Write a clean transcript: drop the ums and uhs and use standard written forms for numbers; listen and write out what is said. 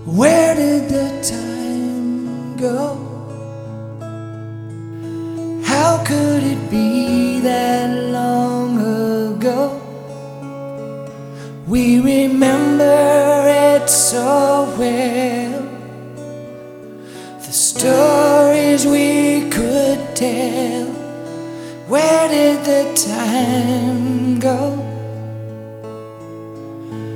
Where did the time go? How could it be that long ago? We remember it so well, the stories we could tell. Where did the time go?